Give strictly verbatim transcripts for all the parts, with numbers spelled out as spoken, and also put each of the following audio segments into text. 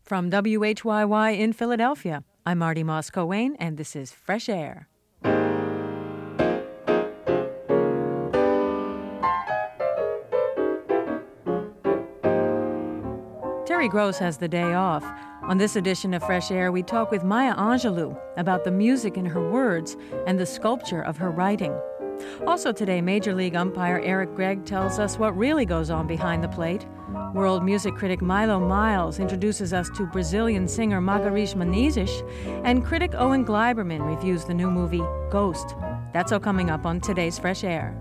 From W H Y Y in Philadelphia, I'm Marty Moss-Coane, and this is Fresh Air. Terry Gross has the day off. On this edition of Fresh Air, we talk with Maya Angelou about the music in her words and the sculpture of her writing. Also today, Major League umpire Eric Gregg tells us what really goes on behind the plate. World music critic Milo Miles introduces us to Brazilian singer Margarith Menezes, and critic Owen Gleiberman reviews the new movie Ghost. That's all coming up on today's Fresh Air.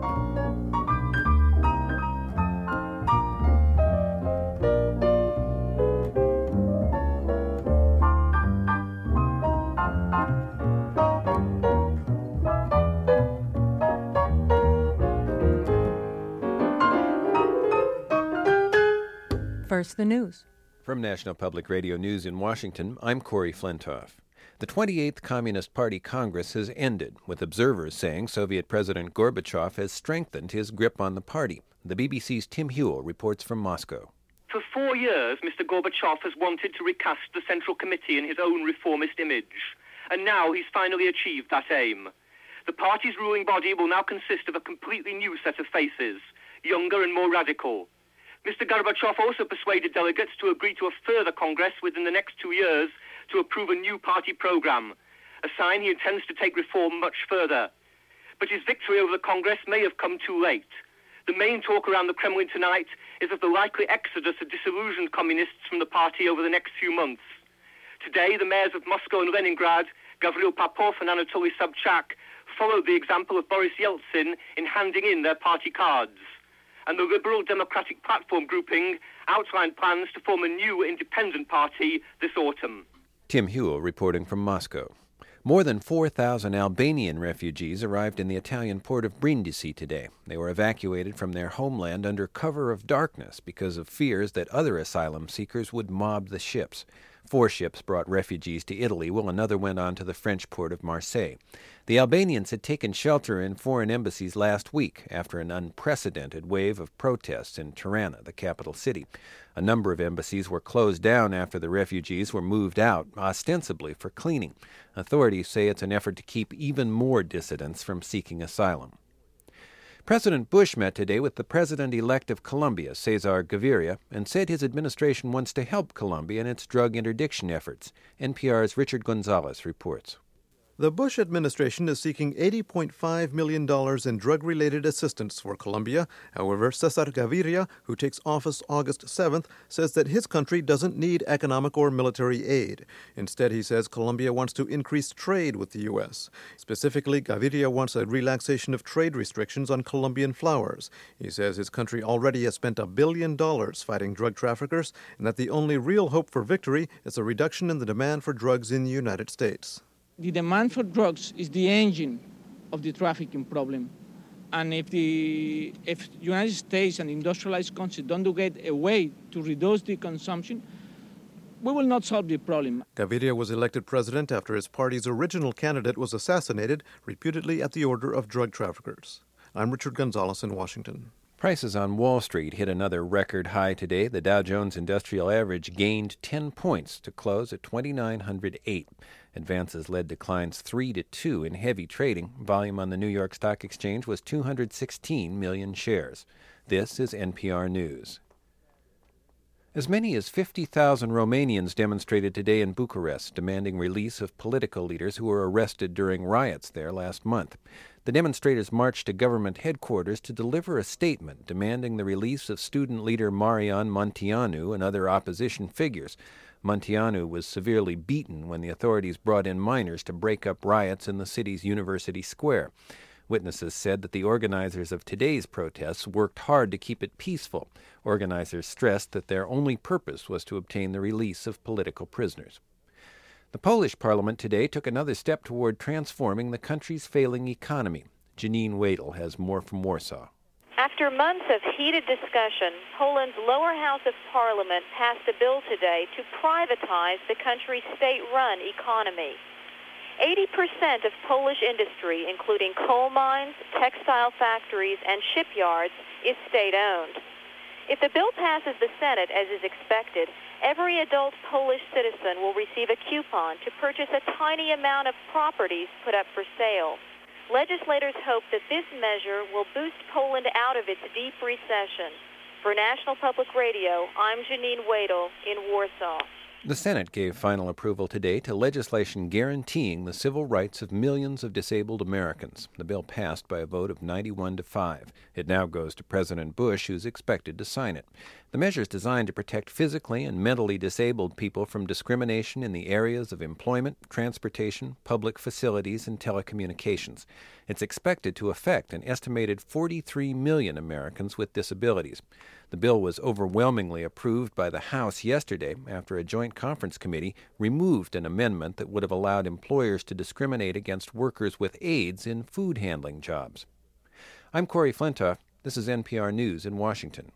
First, the news. From National Public Radio News in Washington, I'm Corey Flintoff. The twenty-eighth Communist Party Congress has ended, with observers saying Soviet President Gorbachev has strengthened his grip on the party. The B B C's Tim Hewell reports from Moscow. For four years, Mister Gorbachev has wanted to recast the Central Committee in his own reformist image, and now he's finally achieved that aim. The party's ruling body will now consist of a completely new set of faces, younger and more radical. Mister Gorbachev also persuaded delegates to agree to a further Congress within the next two years to approve a new party program, a sign he intends to take reform much further. But his victory over the Congress may have come too late. The main talk around the Kremlin tonight is of the likely exodus of disillusioned communists from the party over the next few months. Today, the mayors of Moscow and Leningrad, Gavril Popov and Anatoly Sobchak, followed the example of Boris Yeltsin in handing in their party cards. And the Liberal Democratic Platform grouping outlined plans to form a new independent party this autumn. Tim Hewell reporting from Moscow. More than four thousand Albanian refugees arrived in the Italian port of Brindisi today. They were evacuated from their homeland under cover of darkness because of fears that other asylum seekers would mob the ships. Four ships brought refugees to Italy, while another went on to the French port of Marseille. The Albanians had taken shelter in foreign embassies last week after an unprecedented wave of protests in Tirana, the capital city. A number of embassies were closed down after the refugees were moved out, ostensibly for cleaning. Authorities say it's an effort to keep even more dissidents from seeking asylum. President Bush met today with the president-elect of Colombia, Cesar Gaviria, and said his administration wants to help Colombia in its drug interdiction efforts. N P R's Richard Gonzalez reports. The Bush administration is seeking eighty point five million dollars in drug-related assistance for Colombia. However, Cesar Gaviria, who takes office August seventh, says that his country doesn't need economic or military aid. Instead, he says Colombia wants to increase trade with the U S. Specifically, Gaviria wants a relaxation of trade restrictions on Colombian flowers. He says his country already has spent a billion dollars fighting drug traffickers, and that the only real hope for victory is a reduction in the demand for drugs in the United States. The demand for drugs is the engine of the trafficking problem. And if the if United States and industrialized countries don't get a way to reduce the consumption, we will not solve the problem. Gaviria was elected president after his party's original candidate was assassinated, reputedly at the order of drug traffickers. I'm Richard Gonzalez in Washington. Prices on Wall Street hit another record high today. The Dow Jones Industrial Average gained ten points to close at twenty-nine oh eight. Advances led declines three to two in heavy trading. Volume on the New York Stock Exchange was two hundred sixteen million shares. This is N P R News. As many as fifty thousand Romanians demonstrated today in Bucharest, demanding release of political leaders who were arrested during riots there last month. The demonstrators marched to government headquarters to deliver a statement demanding the release of student leader Marian Munteanu and other opposition figures. Munteanu was severely beaten when the authorities brought in miners to break up riots in the city's University Square. Witnesses said that the organizers of today's protests worked hard to keep it peaceful. Organizers stressed that their only purpose was to obtain the release of political prisoners. The Polish parliament today took another step toward transforming the country's failing economy. Janine Wadle has more from Warsaw. After months of heated discussion, Poland's lower house of parliament passed a bill today to privatize the country's state-run economy. eighty percent of Polish industry, including coal mines, textile factories, and shipyards, is state-owned. If the bill passes the Senate, as is expected, Every adult Polish citizen will receive a coupon to purchase a tiny amount of properties put up for sale. Legislators hope that this measure will boost Poland out of its deep recession. For National Public Radio, I'm Janine Wadel in Warsaw. The Senate gave final approval today to legislation guaranteeing the civil rights of millions of disabled Americans. The bill passed by a vote of ninety-one to five. It now goes to President Bush, who's expected to sign it. The measure is designed to protect physically and mentally disabled people from discrimination in the areas of employment, transportation, public facilities, and telecommunications. It's expected to affect an estimated forty-three million Americans with disabilities. The bill was overwhelmingly approved by the House yesterday after a joint conference committee removed an amendment that would have allowed employers to discriminate against workers with AIDS in food handling jobs. I'm Corey Flintoff. This is N P R News in Washington.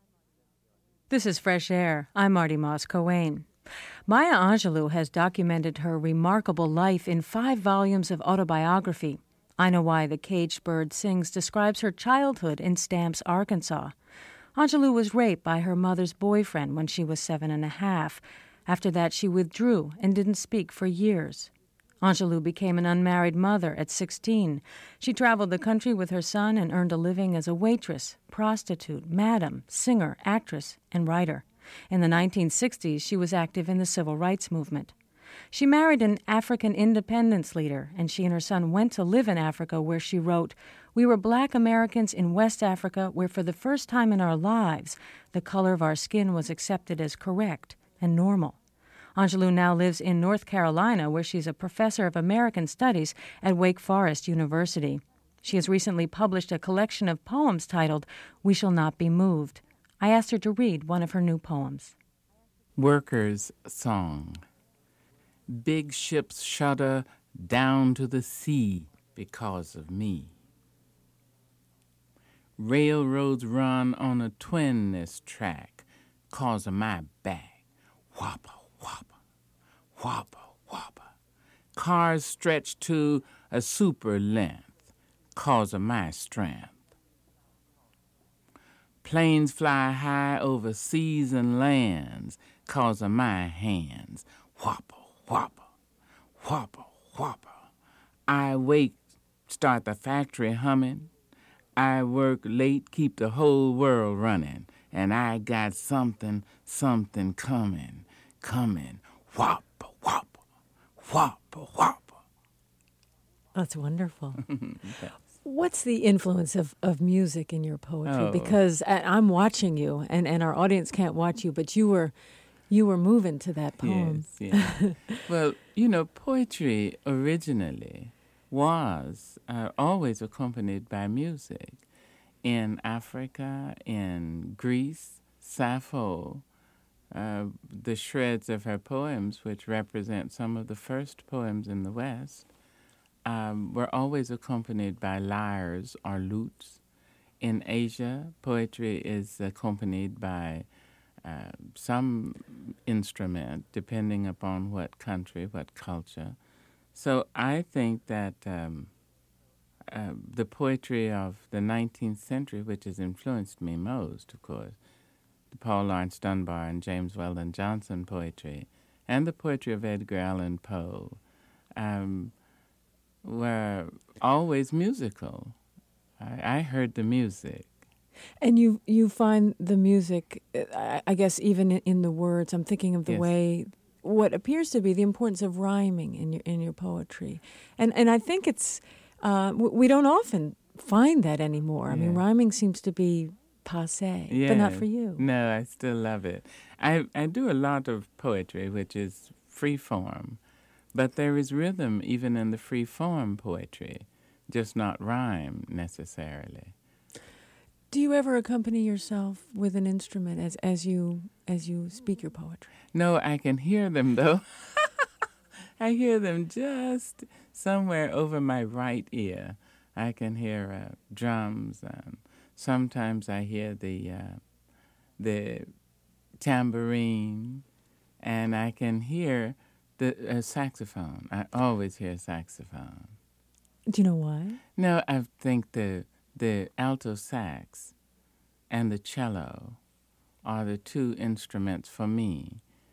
This is Fresh Air. I'm Marty Moss-Coane. Maya Angelou has documented her remarkable life in five volumes of autobiography. I Know Why the Caged Bird Sings describes her childhood in Stamps, Arkansas. Angelou was raped by her mother's boyfriend when she was seven and a half. After that, she withdrew and didn't speak for years. Angelou became an unmarried mother at sixteen. She traveled the country with her son and earned a living as a waitress, prostitute, madam, singer, actress, and writer. In the nineteen sixties, she was active in the civil rights movement. She married an African independence leader, and she and her son went to live in Africa, where she wrote, "We were black Americans in West Africa, where for the first time in our lives, the color of our skin was accepted as correct and normal." Angelou now lives in North Carolina, where she's a professor of American Studies at Wake Forest University. She has recently published a collection of poems titled "We Shall Not Be Moved." I asked her to read one of her new poems. Workers' Song. Big ships shudder down to the sea because of me. Railroads run on a twin-ness track cause of my back. Whopper, whopper, whopper, whopper. Cars stretch to a super length cause of my strength. Planes fly high over seas and lands cause of my hands. Whopper, whopper, whopper, whopper. I wake, start the factory humming. I work late, keep the whole world running. And I got something, something coming, coming. Whopper, whopper, whopper, whopper. That's wonderful. Yes. What's the influence of, of music in your poetry? Oh. Because I, I'm watching you, and, and our audience can't watch you, but you were you were moving to that poem. Yes, yes. Well, you know, poetry originally was uh, always accompanied by music. In Africa, in Greece, Sappho, uh, the shreds of her poems, which represent some of the first poems in the West, um, were always accompanied by lyres or lutes. In Asia, poetry is accompanied by uh, some instrument, depending upon what country, what culture. So I think that um, uh, the poetry of the nineteenth century, which has influenced me most, of course, the Paul Laurence Dunbar and James Weldon Johnson poetry, and the poetry of Edgar Allan Poe, um, were always musical. I, I heard the music. And you you find the music, I, I guess, even in, in the words. I'm thinking of the Yes. way, what appears to be the importance of rhyming in your in your poetry, and and I think it's uh, we don't often find that anymore. I mean, Yeah. rhyming seems to be passé, Yeah. but not for you. No, I still love it. I, I do a lot of poetry, which is free form, but there is rhythm even in the free form poetry, just not rhyme necessarily. Do you ever accompany yourself with an instrument as as you as you speak your poetry? No, I can hear them, though. I hear them just somewhere over my right ear. I can hear uh, drums, and sometimes I hear the uh, the tambourine, and I can hear the uh, saxophone. I always hear saxophone. Do you know why? No, I think the the alto sax and the cello are the two instruments for me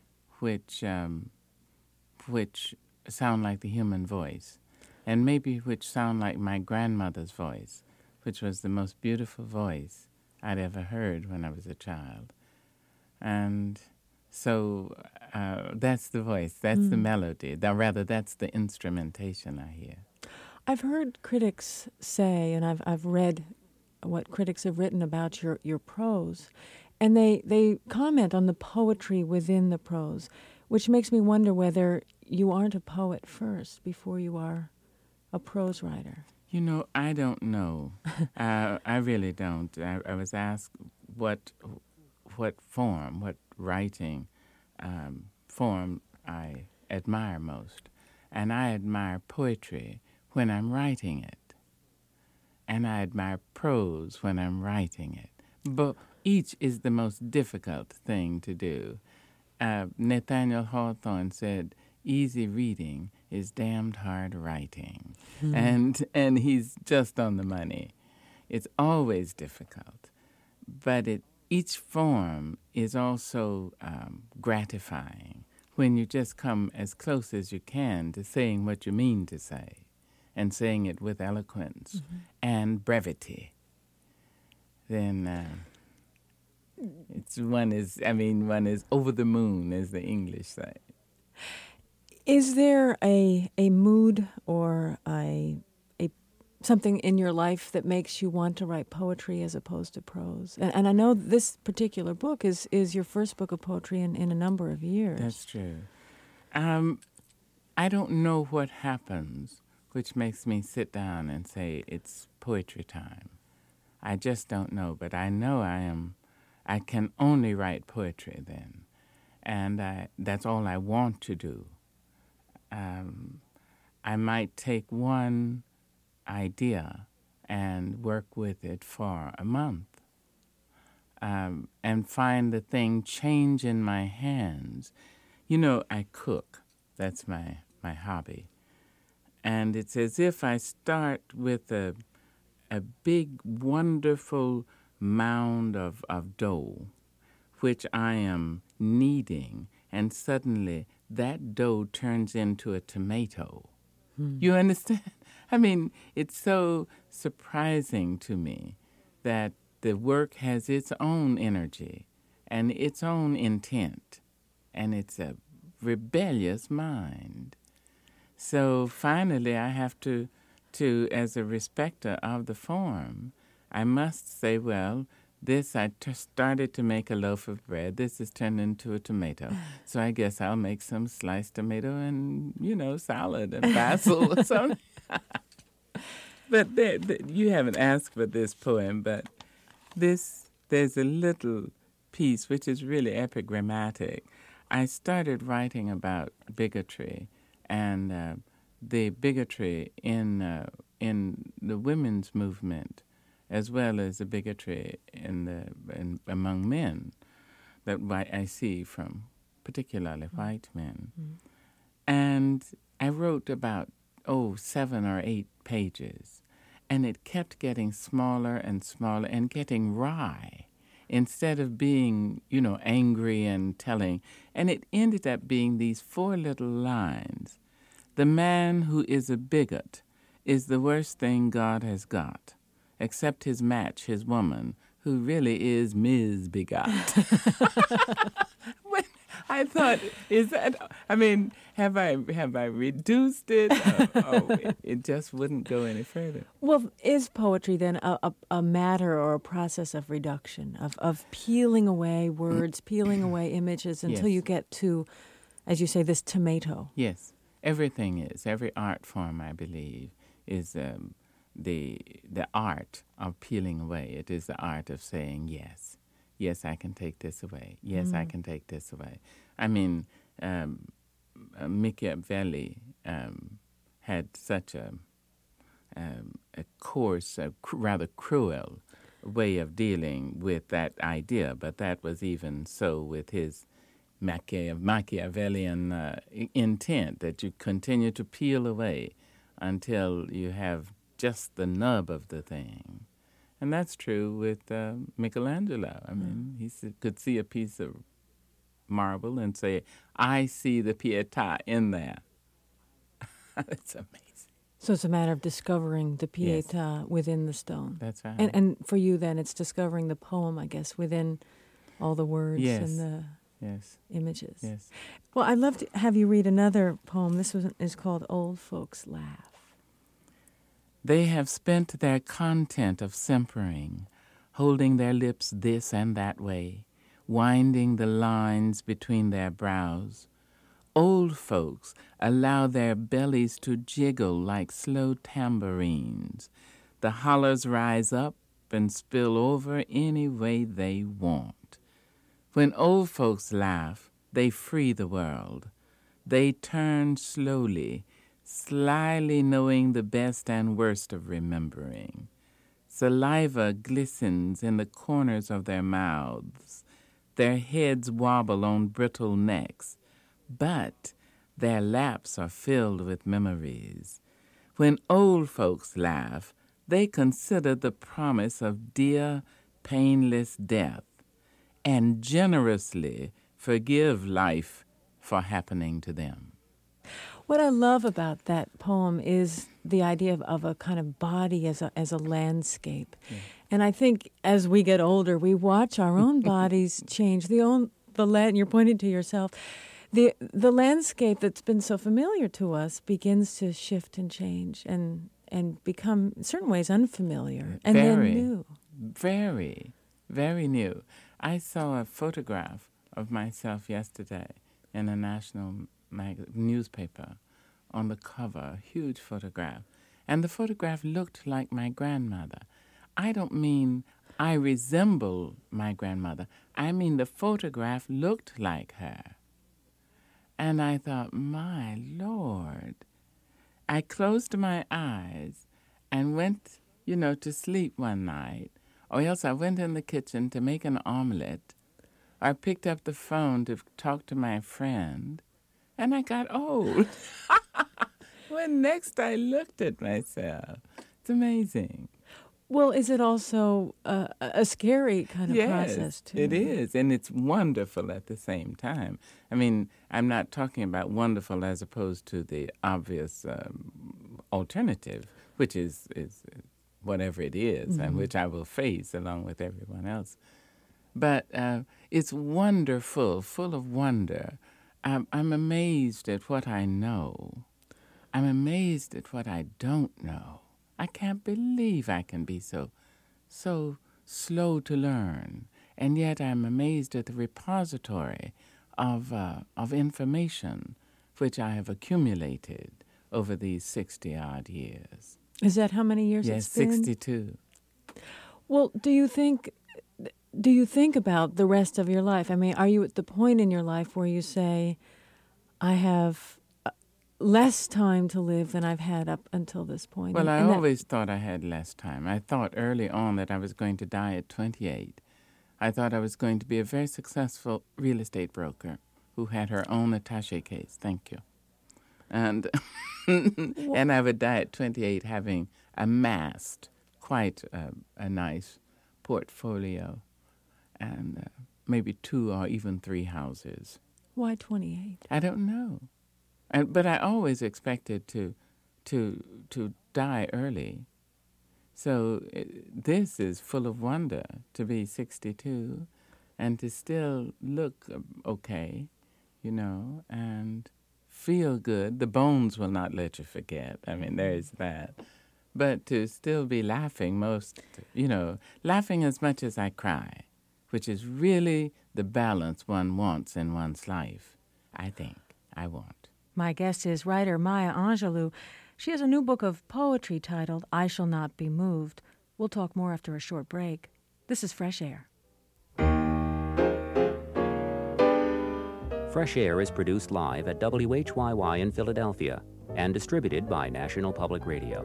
which um, which sound like the human voice, and maybe which sound like my grandmother's voice, which was the most beautiful voice I'd ever heard when I was a child. And so uh, that's the voice, that's mm. the melody, that, rather that's the instrumentation I hear. I've heard critics say, and I've I've read what critics have written about your, your prose, and they, they comment on the poetry within the prose, which makes me wonder whether you aren't a poet first before you are a prose writer. You know, I don't know. uh, I really don't. I, I was asked what what form, what writing um, form I admire most, and I admire poetry when I'm writing it. And I admire prose when I'm writing it. But each is the most difficult thing to do. Uh, Nathaniel Hawthorne said, easy reading is damned hard writing. Mm. And and he's just on the money. It's always difficult. But it, each form is also um, gratifying when you just come as close as you can to saying what you mean to say, and saying it with eloquence mm-hmm. and brevity. Then uh, it's one is, I mean, one is over the moon, as the English say. Is there a a mood or a a something in your life that makes you want to write poetry as opposed to prose? And, and I know this particular book is, is your first book of poetry in, in a number of years. That's true. Um, I don't know what happens which makes me sit down and say, it's poetry time. I just don't know, but I know I am, I can only write poetry then, and I, that's all I want to do. Um, I might take one idea and work with it for a month um, and find the thing change in my hands. You know, I cook. That's my, my hobby. And it's as if I start with a a big, wonderful mound of, of dough, which I am kneading, and suddenly that dough turns into a tomato. Hmm. You understand? I mean, it's so surprising to me that the work has its own energy and its own intent, and it's a rebellious mind. So finally, I have to, to, as a respecter of the form, I must say, well, this, I t- started to make a loaf of bread. This has turned into a tomato. So I guess I'll make some sliced tomato and, you know, salad and basil or something. But there, there, you haven't asked for this poem, but this, there's a little piece which is really epigrammatic. I started writing about bigotry and uh, the bigotry in uh, in the women's movement, as well as the bigotry in the in, among men that I see from particularly mm-hmm. white men. Mm-hmm. And I wrote about, oh, seven or eight pages, and it kept getting smaller and smaller and getting wry instead of being, you know, angry and telling. And it ended up being these four little lines. The man who is a bigot is the worst thing God has got, except his match, his woman, who really is Miz Bigot. When I thought, is that, I mean, have I have I reduced it? Oh, oh it, it just wouldn't go any further. Well, is poetry then a, a, a matter or a process of reduction, of, of peeling away words, peeling away images until Yes. you get to, as you say, this tomato? Yes, everything is. Every art form, I believe, is um, the the art of peeling away. It is the art of saying yes. Yes, I can take this away. Yes, mm. I can take this away. I mean, um, uh, Machiavelli um, had such a um, a coarse, a cr- rather cruel way of dealing with that idea, but that was even so with his Machia- Machiavellian uh, intent, that you continue to peel away until you have just the nub of the thing. And that's true with uh, Michelangelo. I mean, he s- could see a piece of marble and say, I see the Pietà in there. It's amazing. So it's a matter of discovering the Pietà Yes. within the stone. That's right. And, and for you then, it's discovering the poem, I guess, within all the words Yes. and the Yes. images. Yes. Well, I'd love to have you read another poem. This was, is called Old Folks Laugh. They have spent their content of simpering, holding their lips this and that way, winding the lines between their brows. Old folks allow their bellies to jiggle like slow tambourines. The hollers rise up and spill over any way they want. When old folks laugh, they free the world. They turn slowly, slyly knowing the best and worst of remembering. Saliva glistens in the corners of their mouths. Their heads wobble on brittle necks, but their laps are filled with memories. When old folks laugh, they consider the promise of dear, painless death and generously forgive life for happening to them. What I love about that poem is the idea of, of a kind of body as a, as a landscape. Yeah. And I think as we get older, we watch our own bodies change. The own, the land, you're pointing to yourself. The the landscape that's been so familiar to us begins to shift and change and, and become, in certain ways, unfamiliar and very, then new. Very, very new. I saw a photograph of myself yesterday in a national mag- newspaper on the cover, a huge photograph. And the photograph looked like my grandmother. I don't mean I resemble my grandmother. I mean the photograph looked like her. And I thought, my Lord. I closed my eyes and went, you know, to sleep one night. Or else I went in the kitchen to make an omelet. I picked up the phone to talk to my friend. And I got old. When next I looked at myself. It's amazing. Well, is it also uh, a scary kind of yes, process, too? It is, and it's wonderful at the same time. I mean, I'm not talking about wonderful as opposed to the obvious um, alternative, which is, is whatever it is, mm-hmm. and which I will face along with everyone else. But uh, it's wonderful, full of wonder. I'm, I'm amazed at what I know. I'm amazed at what I don't know. I can't believe I can be so, so slow to learn, and yet I'm amazed at the repository of uh, of information which I have accumulated over these sixty-odd years. Is that how many years yes, it's been? Yes, sixty-two. Well, do you think, do you think about the rest of your life? I mean, are you at the point in your life where you say, I have less time to live than I've had up until this point? Well, and, I and always that... thought I had less time. I thought early on that I was going to die at twenty-eight. I thought I was going to be a very successful real estate broker who had her own attaché case. Thank you. And and I would die at twenty-eight having amassed quite a, a nice portfolio and uh, maybe two or even three houses. Why twenty-eight? I don't know. And, but I always expected to, to, to die early. So it, this is full of wonder to be sixty-two, and to still look okay, you know, and feel good. The bones will not let you forget. I mean, there is that. But to still be laughing most, you know, laughing as much as I cry, which is really the balance one wants in one's life, I think I want. My guest is writer Maya Angelou. She has a new book of poetry titled I Shall Not Be Moved. We'll talk more after a short break. This is Fresh Air. Fresh Air is produced live at W H Y Y in Philadelphia and distributed by National Public Radio.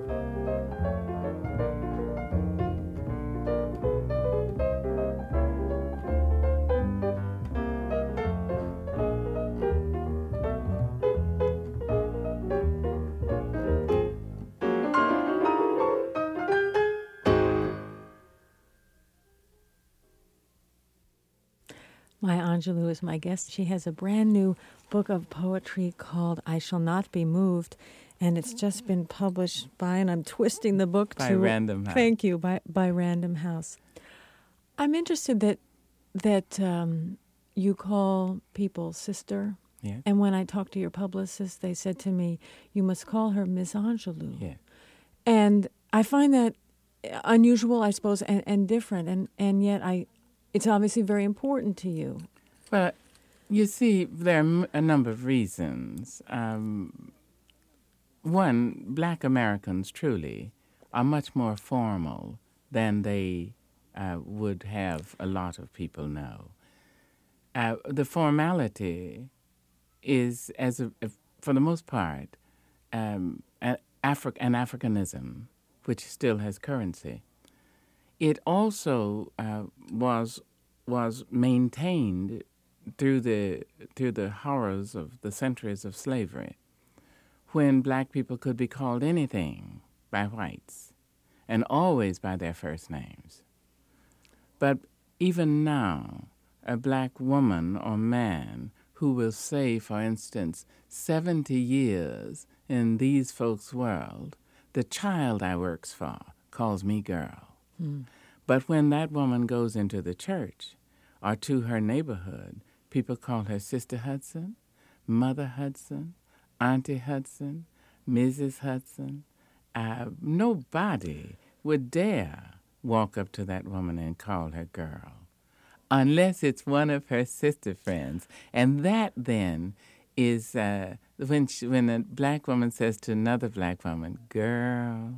Maya Angelou is my guest. She has a brand new book of poetry called I Shall Not Be Moved, and it's just been published by, and I'm twisting the book by to... Random House. Thank you, by, by Random House. I'm interested that, that um, you call people sister. Yeah. And when I talked to your publicist, they said to me, you must call her Miss Angelou. Yeah. And I find that unusual, I suppose, and, and different, and, and yet I, it's obviously very important to you. Well, you see, there are m- a number of reasons. Um, one, black Americans truly are much more formal than they uh, would have a lot of people know. Uh, the formality is, as a, a, for the most part, um, a Afri- an Africanism, which still has currency. It also uh, was was maintained through the through the horrors of the centuries of slavery, when black people could be called anything by whites, and always by their first names. But even now, a black woman or man who will say, for instance, seventy years in these folks' world, the child I works for calls me girl. Mm. But when that woman goes into the church or to her neighborhood, people call her Sister Hudson, Mother Hudson, Auntie Hudson, Missus Hudson. Uh, nobody would dare walk up to that woman and call her girl, unless it's one of her sister friends. And that then is uh, when she, when a black woman says to another black woman, girl,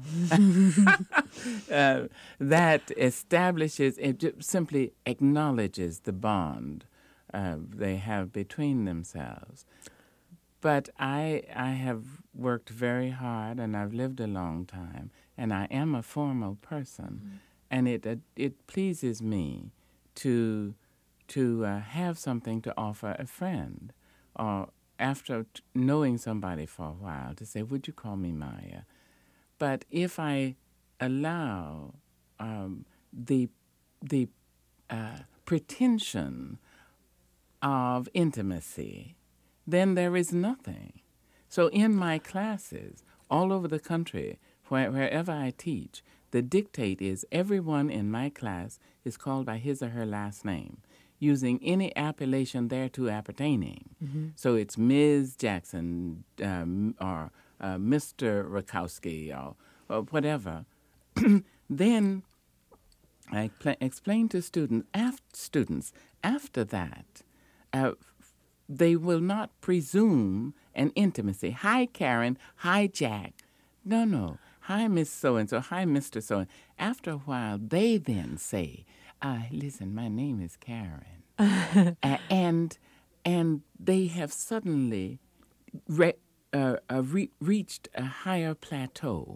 uh, that establishes, it simply acknowledges the bond uh, they have between themselves. But I I have worked very hard, and I've lived a long time, and I am a formal person, mm-hmm. and it uh, it pleases me to to uh, have something to offer a friend, or after t- knowing somebody for a while, to say, would you call me Maya? But if I allow um, the the uh, pretension of intimacy, then there is nothing. So in my classes, all over the country, where, wherever I teach, the dictate is everyone in my class is called by his or her last name, using any appellation thereto appertaining. Mm-hmm. So it's Miz Jackson um, or uh, Mister Rakowski or, or whatever. Then I pl- explain to students, af- students after that, uh, they will not presume an intimacy. Hi, Karen. Hi, Jack. No, no. Hi, Miss So-and-so. Hi, Mister So-and-so. After a while, they then say, uh, listen, my name is Karen. uh, and and they have suddenly re- uh, uh, re- reached a higher plateau.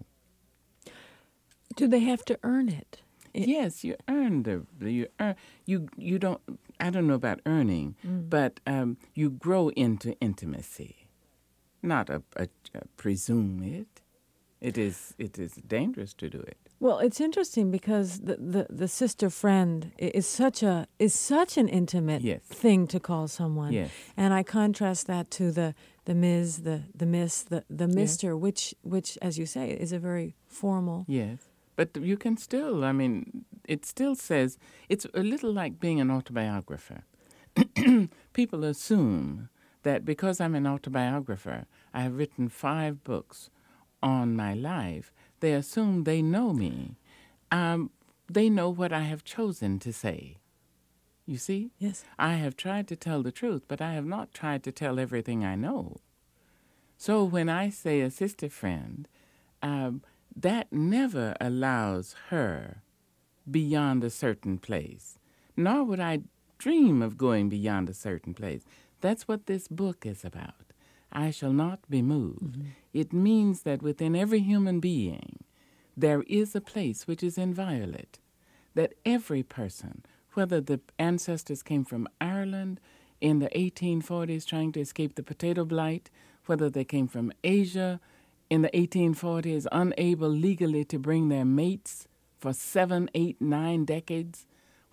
Do they have to earn it? it yes, you earn the you earn you you don't. I don't know about earning, mm. but um, you grow into intimacy, not a, a, a presume it. It is it is dangerous to do it. Well, it's interesting because the, the, the sister friend is such a is such an intimate yes. thing to call someone. Yes. And I contrast that to the the Miz, the the Miss, the the Mister, yes. which which, as you say, is a very formal. Yes. But you can still, I mean, it still says, it's a little like being an autobiographer. People assume that because I'm an autobiographer, I have written five books on my life, they assume they know me. Um, they know what I have chosen to say. You see? Yes. I have tried to tell the truth, but I have not tried to tell everything I know. So when I say a sister friend, um, that never allows her beyond a certain place, nor would I dream of going beyond a certain place. That's what this book is about. I shall not be moved. Mm-hmm. It means that within every human being, there is a place which is inviolate, that every person, whether the ancestors came from Ireland in the eighteen forties trying to escape the potato blight, whether they came from Asia in the eighteen forties, unable legally to bring their mates for seven, eight, nine decades,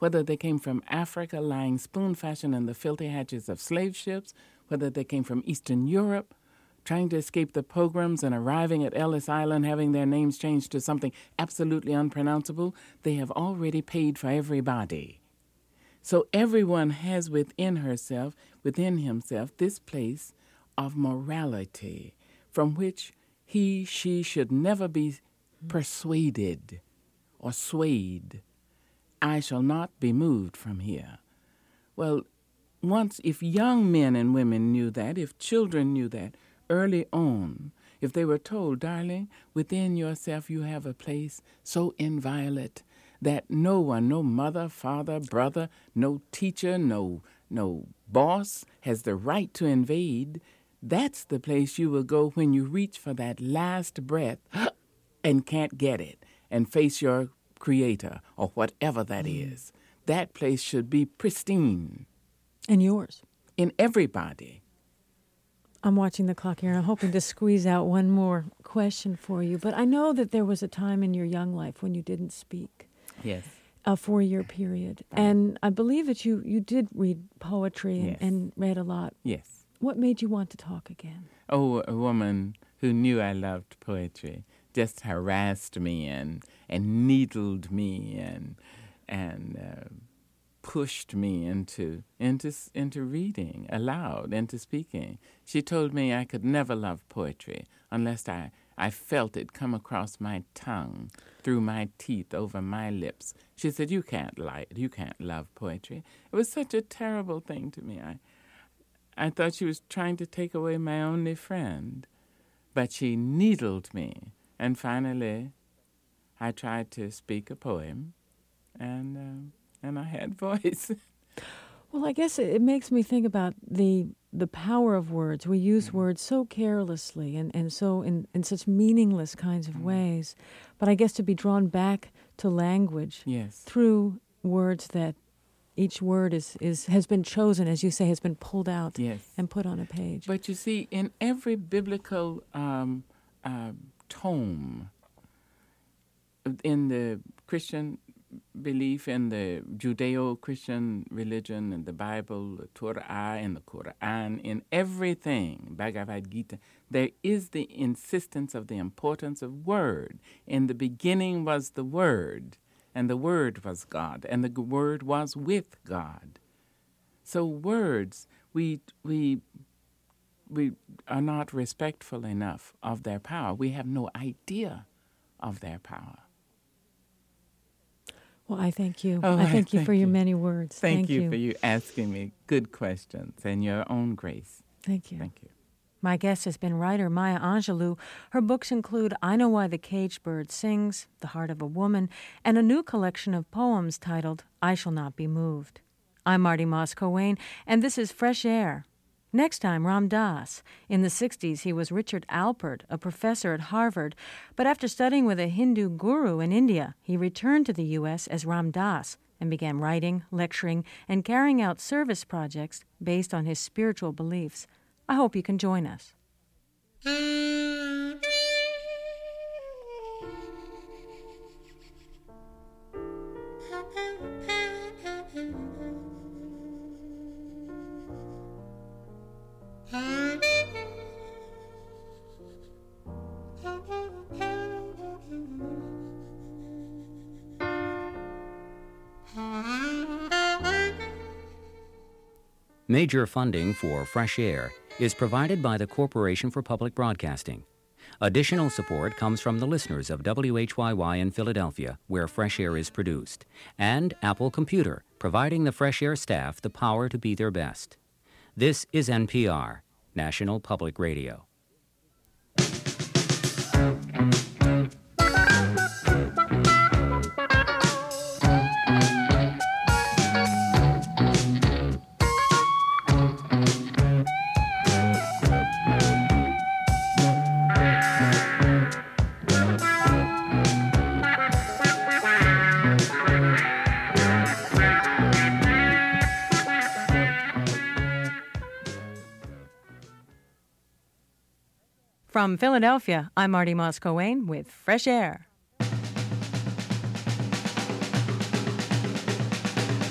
whether they came from Africa lying spoon fashion in the filthy hatches of slave ships, whether they came from Eastern Europe, trying to escape the pogroms and arriving at Ellis Island having their names changed to something absolutely unpronounceable, they have already paid for everybody. So everyone has within herself, within himself, this place of morality from which he, she should never be persuaded or swayed. I shall not be moved from here. Well, once, if young men and women knew that, if children knew that early on, if they were told, darling, within yourself you have a place so inviolate that no one, no mother, father, brother, no teacher, no no boss has the right to invade, that's the place you will go when you reach for that last breath and can't get it and face your creator or whatever that mm. is. That place should be pristine. And yours. In everybody. I'm watching the clock here, and I'm hoping to squeeze out one more question for you. But I know that there was a time in your young life when you didn't speak. Yes. A four-year period. Right. And I believe that you, you did read poetry and, yes. and read a lot. Yes. What made you want to talk again? Oh, a woman who knew I loved poetry just harassed me and and needled me and and uh, pushed me into into into reading aloud, into speaking. She told me I could never love poetry unless I, I felt it come across my tongue, through my teeth, over my lips. She said, "You can't like you can't love poetry." It was such a terrible thing to me. I I thought she was trying to take away my only friend, but she needled me. And finally, I tried to speak a poem, and uh, and I had voice. Well, I guess it, it makes me think about the the power of words. We use mm-hmm. words so carelessly and, and so in, in such meaningless kinds of mm-hmm. ways. But I guess to be drawn back to language yes. through words that each word is, is has been chosen, as you say, has been pulled out yes. and put on a page. But you see, in every biblical um, uh, tome, in the Christian belief, in the Judeo-Christian religion, in the Bible, the Torah, in the Quran, in everything, Bhagavad Gita, there is the insistence of the importance of word. In the beginning was the Word, and the Word was God, and the Word was with God. So words, we we we are not respectful enough of their power. We have no idea of their power. Well, I thank you. Oh, I thank I you for thank your you. many words. Thank, thank you, you for you asking me good questions and your own grace. Thank you. Thank you. My guest has been writer Maya Angelou. Her books include I Know Why the Caged Bird Sings, The Heart of a Woman, and a new collection of poems titled I Shall Not Be Moved. I'm Marty Moss-Cowain, and this is Fresh Air. Next time, Ram Dass. In the sixties, he was Richard Alpert, a professor at Harvard, but after studying with a Hindu guru in India, he returned to the U S as Ram Dass and began writing, lecturing, and carrying out service projects based on his spiritual beliefs. I hope you can join us. Major funding for Fresh Air is provided by the Corporation for Public Broadcasting. Additional support comes from the listeners of W H Y Y in Philadelphia, where Fresh Air is produced, and Apple Computer, providing the Fresh Air staff the power to be their best. This is N P R, National Public Radio. From Philadelphia, I'm Marty Moss-Cowain with Fresh Air.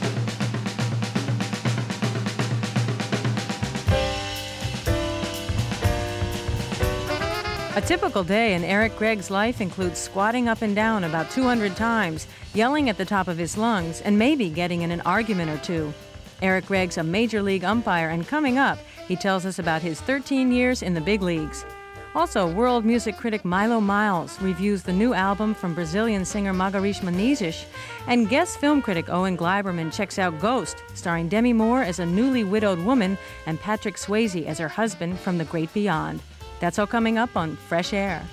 A typical day in Eric Gregg's life includes squatting up and down about two hundred times, yelling at the top of his lungs, and maybe getting in an argument or two. Eric Gregg's a major league umpire, and coming up, he tells us about his thirteen years in the big leagues. Also, world music critic Milo Miles reviews the new album from Brazilian singer Margareth Menezes, and guest film critic Owen Gleiberman checks out Ghost, starring Demi Moore as a newly widowed woman and Patrick Swayze as her husband from the great beyond. That's all coming up on Fresh Air.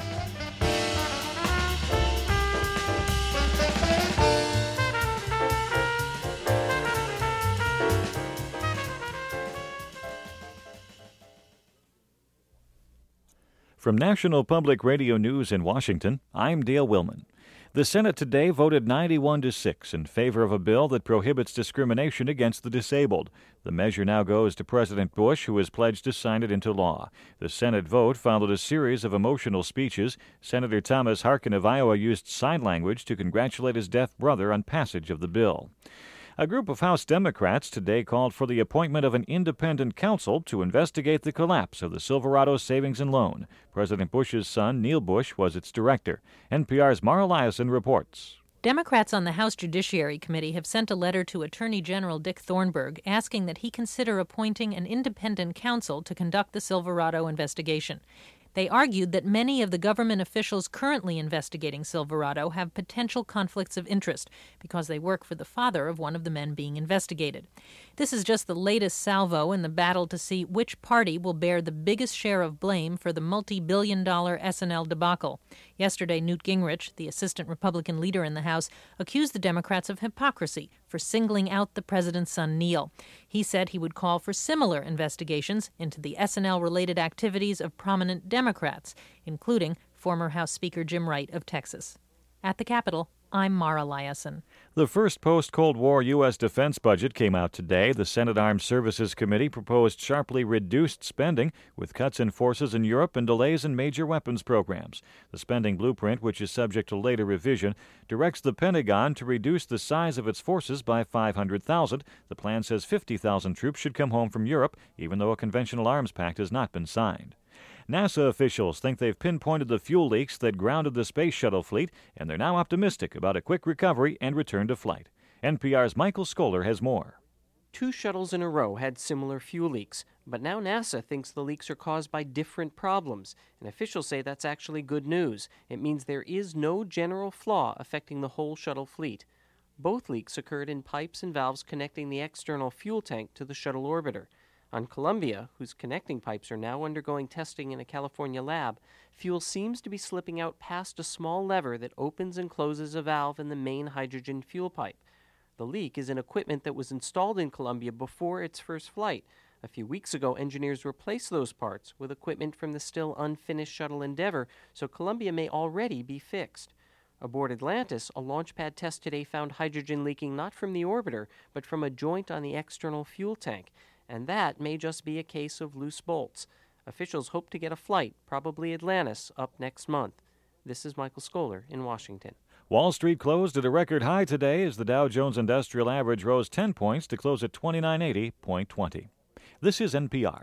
From National Public Radio News in Washington, I'm Dale Willman. The Senate today voted ninety-one to six in favor of a bill that prohibits discrimination against the disabled. The measure now goes to President Bush, who has pledged to sign it into law. The Senate vote followed a series of emotional speeches. Senator Thomas Harkin of Iowa used sign language to congratulate his deaf brother on passage of the bill. A group of House Democrats today called for the appointment of an independent counsel to investigate the collapse of the Silverado Savings and Loan. President Bush's son, Neil Bush, was its director. N P R's Mara Liasson reports. Democrats on the House Judiciary Committee have sent a letter to Attorney General Dick Thornburgh asking that he consider appointing an independent counsel to conduct the Silverado investigation. They argued that many of the government officials currently investigating Silverado have potential conflicts of interest because they work for the father of one of the men being investigated. This is just the latest salvo in the battle to see which party will bear the biggest share of blame for the multi-billion dollar S N L debacle. Yesterday, Newt Gingrich, the assistant Republican leader in the House, accused the Democrats of hypocrisy for singling out the president's son, Neil. He said he would call for similar investigations into the S N L-related activities of prominent Democrats, including former House Speaker Jim Wright of Texas. At the Capitol, I'm Mara Liasson. The first post-Cold War U S defense budget came out today. The Senate Armed Services Committee proposed sharply reduced spending, with cuts in forces in Europe and delays in major weapons programs. The spending blueprint, which is subject to later revision, directs the Pentagon to reduce the size of its forces by five hundred thousand. The plan says fifty thousand troops should come home from Europe, even though a conventional arms pact has not been signed. NASA officials think they've pinpointed the fuel leaks that grounded the space shuttle fleet, and they're now optimistic about a quick recovery and return to flight. N P R's Michael Scholar has more. Two shuttles in a row had similar fuel leaks, but now NASA thinks the leaks are caused by different problems, and officials say that's actually good news. It means there is no general flaw affecting the whole shuttle fleet. Both leaks occurred in pipes and valves connecting the external fuel tank to the shuttle orbiter. On Columbia, whose connecting pipes are now undergoing testing in a California lab, fuel seems to be slipping out past a small lever that opens and closes a valve in the main hydrogen fuel pipe. The leak is in equipment that was installed in Columbia before its first flight. A few weeks ago, engineers replaced those parts with equipment from the still unfinished shuttle Endeavour, so Columbia may already be fixed. Aboard Atlantis, a launch pad test today found hydrogen leaking not from the orbiter, but from a joint on the external fuel tank. And that may just be a case of loose bolts. Officials hope to get a flight, probably Atlantis, up next month. This is Michael Scholar in Washington. Wall Street closed at a record high today as the Dow Jones Industrial Average rose ten points to close at twenty-nine eighty point two zero. This is N P R.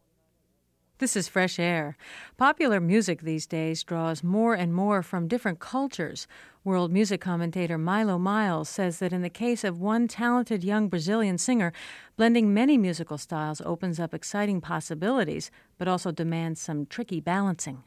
This is Fresh Air. Popular music these days draws more and more from different cultures. World music commentator Milo Miles says that in the case of one talented young Brazilian singer, blending many musical styles opens up exciting possibilities, but also demands some tricky balancing.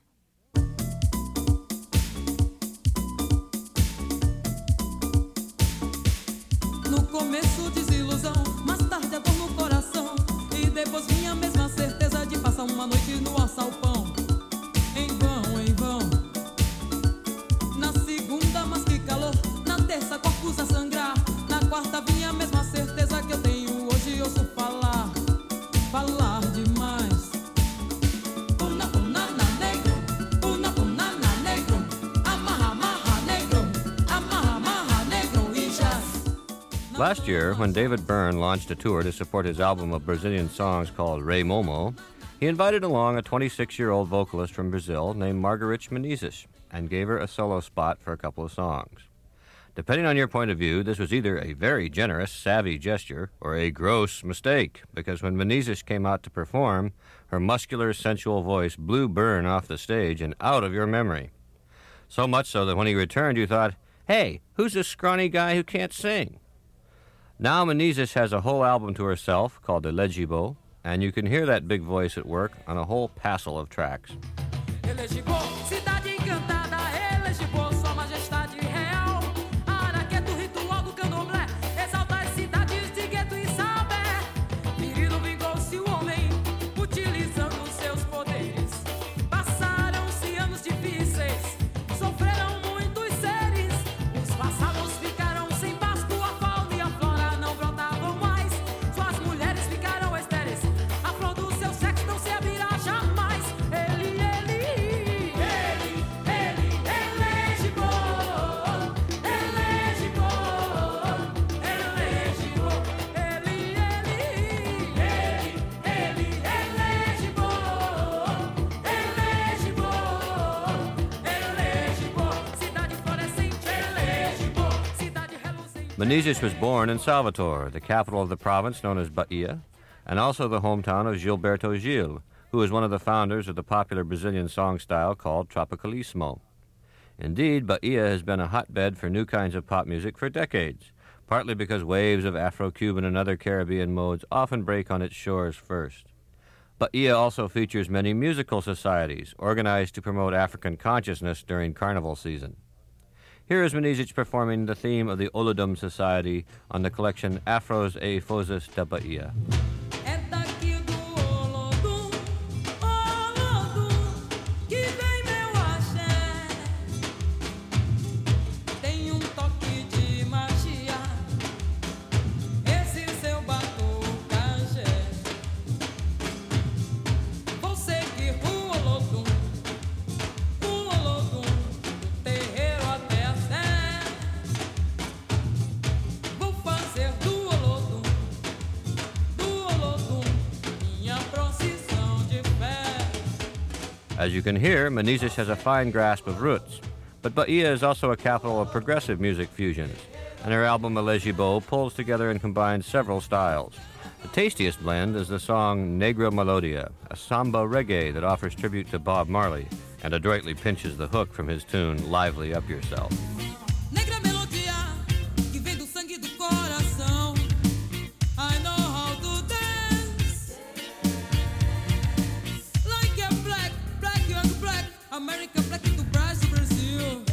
No começo desilusão, mais tarde a dor no coração, e depois vinha a mesma certeza de passar uma noite no assalpão. Em vão, em vão. Na segunda, mas que calor. Na terça, corpos a sangrar. Na quarta, vinha a mesma certeza que eu tenho hoje. Ouço falar, falar demais. Puna, puna, na negro. Puna, puna, na negro. Amarra, amarra, negro. Amarra, amarra, negro. E já. Last year, when David Byrne launched a tour to support his album of Brazilian songs called Rei Momo, he invited along a twenty-six-year-old vocalist from Brazil named Margareth Menezes and gave her a solo spot for a couple of songs. Depending on your point of view, this was either a very generous, savvy gesture or a gross mistake, because when Menezes came out to perform, her muscular, sensual voice blew Byrne off the stage and out of your memory. So much so that when he returned, you thought, hey, who's this scrawny guy who can't sing? Now Menezes has a whole album to herself called Elegibo, and you can hear that big voice at work on a whole passel of tracks. Elegibo, cidade encantada, Elegibo, sua majestade real. Araqueto, ritual do candomblé, exalta as cidades de Gueto e Sabé. Virilo vingou-se o homem, utilizando seus poderes. Passaram-se anos difíceis, sofreram muitos seres. Os vassalos ficaram sem pasto, a fauna e a flora não brotavam mais. Suas mulheres ficaram estéreis, a flor do seu sexo não se abrirá jamais. Ele, ele, ele, ele, elegibo, elegibo, elegibo, ele, ele, ele, ele, elegibo, elegibo, elegibo, cidade florescente, elegibo, cidade reluzente. Menezes was born in Salvador, the capital of the province known as Bahia, and also the hometown of Gilberto Gil, who is one of the founders of the popular Brazilian song style called Tropicalismo. Indeed, Bahia has been a hotbed for new kinds of pop music for decades, partly because waves of Afro-Cuban and other Caribbean modes often break on its shores first. Bahia also features many musical societies organized to promote African consciousness during carnival season. Here is Menezes performing the theme of the Olodum Society on the collection Afros e Fozes da Bahia. É daqui do Olodum, Olodum, que vem meu axé. Tem um toque de magia, esse seu batucajé. Vou seguir o Olodum, o Olodum, do terreiro até a sé. Vou fazer do Olodum, do Olodum, minha procissão de fé. As you can hear, Menezes has a fine grasp of roots, but Bahia is also a capital of progressive music fusions, and her album Elegibo pulls together and combines several styles. The tastiest blend is the song Negro Melodia, a samba reggae that offers tribute to Bob Marley and adroitly pinches the hook from his tune Lively Up Yourself. Negra melodia que vem do sangue do coração. I know how to dance like a black, black, young black, American black do Brasil, Brasil.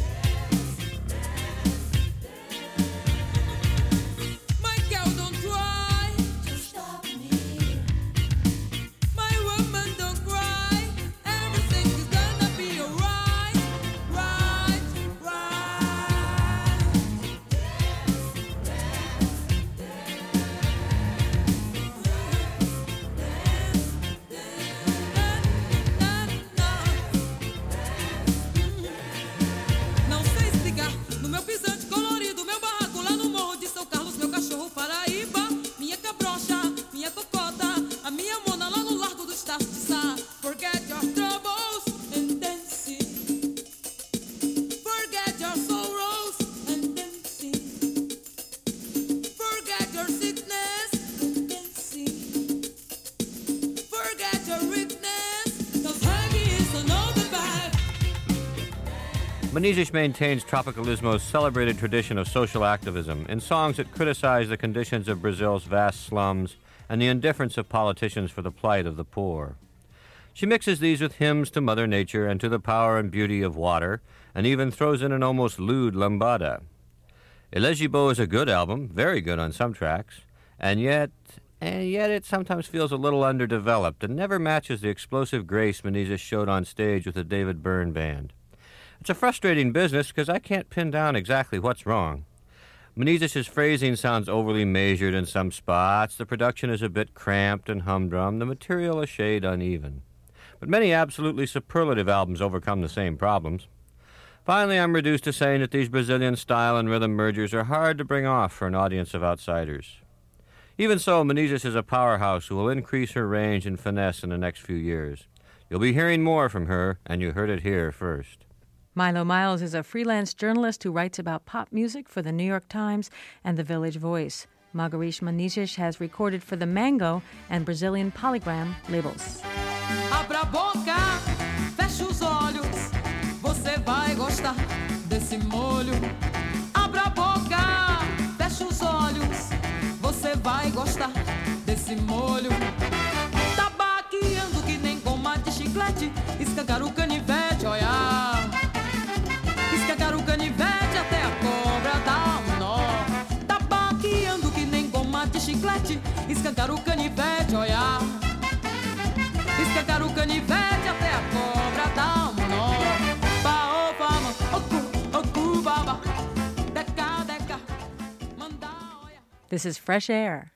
My girl, don't try to stop me. My woman, don't cry. Everything is gonna be alright, right, right. Não sei explicar, no meu pisante colorido, meu barraco lá no Morro de São Carlos, meu cachorro Paraíba, minha cabrocha, minha cocota, a minha mona lá no Largo do Estácio de Sá. Forget your troubles and dance. Forget your sorrows and dance. Forget your sickness and dance. Forget your weakness, 'cause reggae is another vibe. Menezes maintains Tropicalismo's celebrated tradition of social activism in songs that criticize the conditions of Brazil's vast slums and the indifference of politicians for the plight of the poor. She mixes these with hymns to Mother Nature and to the power and beauty of water, and even throws in an almost lewd lambada. Elegibo is a good album, very good on some tracks, and yet, and yet it sometimes feels a little underdeveloped and never matches the explosive grace Menezes showed on stage with the David Byrne Band. It's a frustrating business because I can't pin down exactly what's wrong. Menezes' phrasing sounds overly measured in some spots, the production is a bit cramped and humdrum, the material a shade uneven. But many absolutely superlative albums overcome the same problems. Finally, I'm reduced to saying that these Brazilian style and rhythm mergers are hard to bring off for an audience of outsiders. Even so, Menezes is a powerhouse who will increase her range and finesse in the next few years. You'll be hearing more from her, and you heard it here first. Milo Miles is a freelance journalist who writes about pop music for the New York Times and the Village Voice. Margarish Maniches has recorded for the Mango and Brazilian Polygram labels. Abra a boca, feche os olhos, você vai gostar desse molho. Abra a boca, feche os olhos, você vai gostar desse molho. Tabaqueando que nem goma de chiclete, escancar o canivete, olha. Escancar o canivete até a cobra dar um nó. Tabaqueando que nem goma de chiclete, escancar o canivete, olha. Escancar o canivete até a cobra dar um nó. Baô, bama, oku, oku, baba. Deca, deca, manda, olha. This is Fresh Air.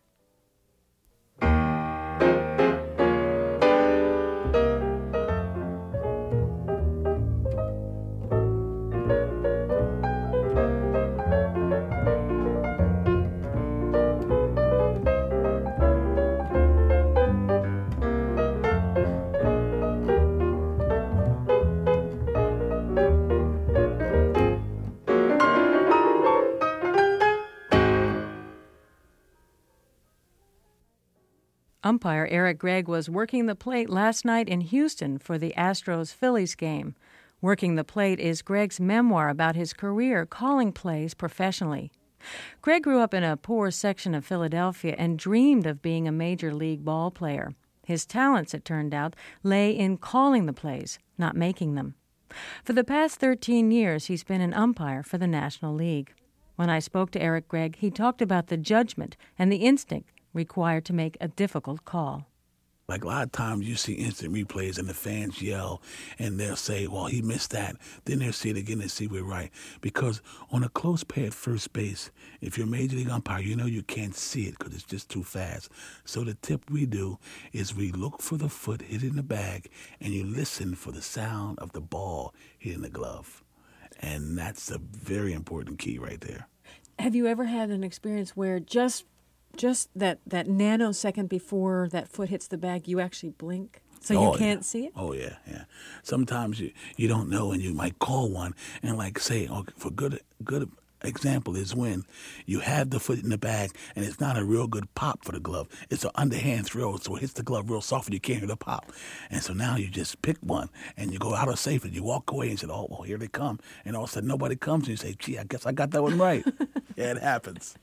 Umpire Eric Gregg was working the plate last night in Houston for the Astros-Phillies game. Working the Plate is Gregg's memoir about his career calling plays professionally. Gregg grew up in a poor section of Philadelphia and dreamed of being a major league ball player. His talents, it turned out, lay in calling the plays, not making them. For the past thirteen years, he's been an umpire for the National League. When I spoke to Eric Gregg, he talked about the judgment and the instinct required to make a difficult call. Like a lot of times you see instant replays and the fans yell and they'll say, well, he missed that. Then they'll see it again and see we're right. Because on a close pay at first base, if you're a major league umpire, you know you can't see it because it's just too fast. So the tip we do is we look for the foot hit in the bag and you listen for the sound of the ball hitting the glove. And that's a very important key right there. Have you ever had an experience where just Just that, that nanosecond before that foot hits the bag, you actually blink so you oh, can't yeah. see it? Oh, yeah, yeah. Sometimes you, you don't know and you might call one and like say, okay, for good good example is when you have the foot in the bag and it's not a real good pop for the glove. It's an underhand throw, so it hits the glove real soft and you can't hear the pop. And so now you just pick one and you go out of safe and you walk away and say, oh, well, here they come. And all of a sudden nobody comes and you say, gee, I guess I got that one right. Yeah, it happens.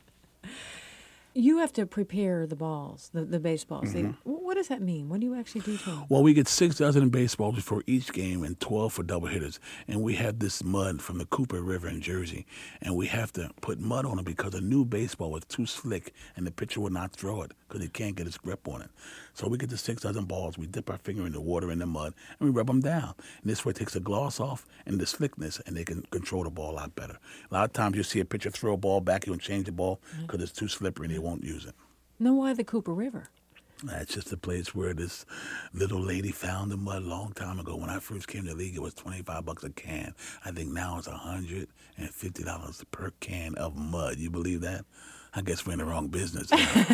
You have to prepare the balls, the, the baseballs. Mm-hmm. They, what does that mean? What do you actually do to them? Well, we get six dozen baseballs before each game and twelve for double hitters. And we have this mud from the Cooper River in Jersey. And we have to put mud on it because a new baseball was too slick and the pitcher would not throw it because he can't get his grip on it. So we get the six dozen balls, we dip our finger in the water in the mud, and we rub them down. And this way it takes the gloss off and the slickness, and they can control the ball a lot better. A lot of times you see a pitcher throw a ball back, you and change the ball because mm-hmm. it's too slippery and they won't use it. Now, why the Cooper River? That's just a place where this little lady found the mud a long time ago. When I first came to the league, it was twenty-five bucks a can. I think now it's one hundred fifty dollars per can of mud. You believe that? I guess we're in the wrong business.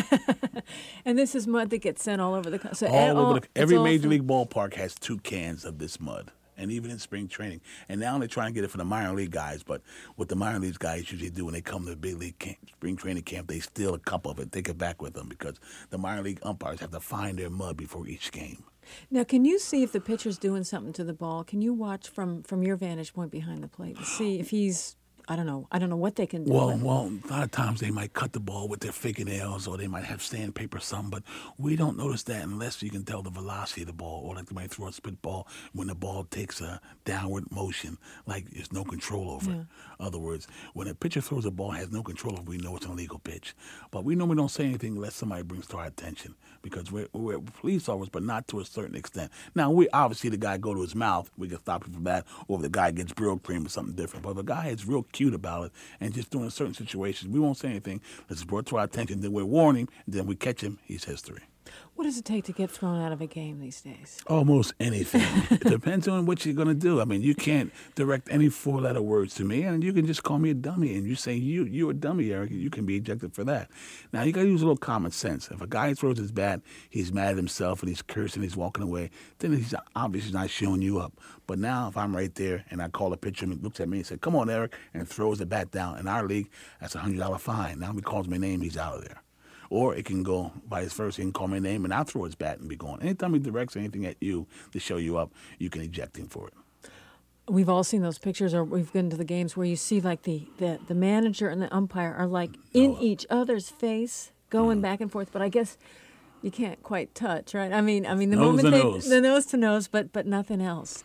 And this is mud that gets sent all over the country. So all all, over the, every major from... league ballpark has two cans of this mud. And even in spring training. And now they're trying to get it for the minor league guys. But what the minor league guys usually do when they come to the big league camp, spring training camp, they steal a cup of it, take it back with them because the minor league umpires have to find their mud before each game. Now, can you see if the pitcher's doing something to the ball? Can you watch from, from your vantage point behind the plate and see if he's, I don't know, I don't know what they can do. Well, with well, a lot of times they might cut the ball with their fingernails or they might have sandpaper or something, but we don't notice that unless you can tell the velocity of the ball, or like they might throw a spit ball when the ball takes a downward motion, like there's no control over yeah. it. In other words, when a pitcher throws a ball, has no control over it, we know it's an illegal pitch. But we normally don't say anything unless somebody brings to our attention because we're, we're police officers, but not to a certain extent. Now, we obviously the guy go to his mouth, we can stop him from that, or if the guy gets Brill cream or something different. But if a guy is real cute about it, and just doing certain situations, we won't say anything. It's brought to our attention, then we're warning, and then we catch him, he's history. What does it take to get thrown out of a game these days? Almost anything. It depends on what you're going to do. I mean, you can't direct any four-letter words to me, and you can just call me a dummy. And you say, you, you're a dummy, Eric, you can be ejected for that. Now, you got to use a little common sense. If a guy throws his bat, he's mad at himself, and he's cursing, he's walking away, then he's obviously not showing you up. But now, if I'm right there, and I call a pitcher, and he looks at me and says, come on, Eric, and throws the bat down. In our league, that's a one hundred dollars fine. Now, if he calls my name, he's out of there. Or it can go vice versa. He can call my name, and I'll throw his bat and be gone. Anytime he directs anything at you to show you up, you can eject him for it. We've all seen those pictures, or we've been to the games where you see like the, the, the manager and the umpire are like in oh. each other's face, going mm. back and forth. But I guess you can't quite touch, right? I mean, I mean the nose moment they nose. the nose to nose, but but nothing else.